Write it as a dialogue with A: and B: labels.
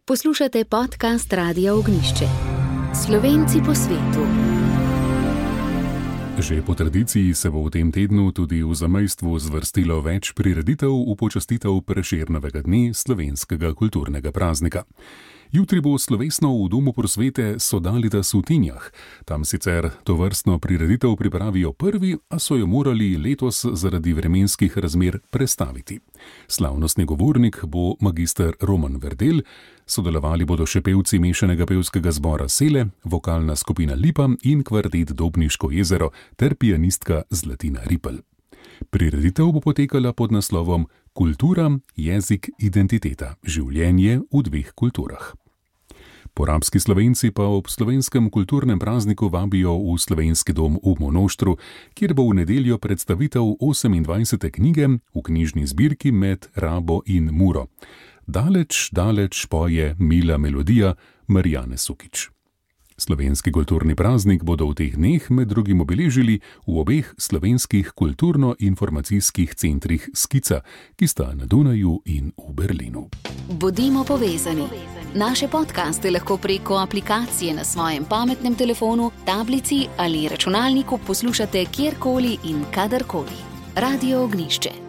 A: Poslušate podcast Radia Ognjišče. Slovenci po svetu.
B: Že po tradiciji se bo v tem tednu tudi v zamejstvu zvrstilo več prireditev v počastitev Prešernovega dne slovenskega kulturnega praznika. Jutri bo slovesno v Domu prosvete Sodalitas v Tinjah. Tam sicer tovrstno prireditev pripravijo prvi, a so jo morali letos zaradi vremenskih razmer prestaviti. Slavnostni govornik bo magister Roman Verdel, sodelovali bodo še pevci mešanega pevskega zbora Sele, vokalna skupina Lipa in kvartet Dobniško jezero ter pianistka Zlatina Ripl. Prireditev bo potekala pod naslovom Kultura, jezik, identiteta. Življenje v dveh kulturah. Porabski Slovenci pa ob slovenskem kulturnem prazniku vabijo v slovenski dom v Monoštru, kjer bo v nedeljo predstavitev 28. knjige v knjižni zbirki Med Rabo in Muro. Daleč, daleč poje mila melodija Marijane Sukič. Slovenski kulturni praznik bodo v teh dneh med drugim obeležili v obeh slovenskih kulturno-informacijskih centrih Skica, ki sta na Dunaju in v Berlinu.
A: Bodimo povezani. Naše podcaste lahko preko aplikacije na svojem pametnem telefonu, tablici ali računalniku poslušate kjerkoli in kadarkoli. Radio Ognjišče.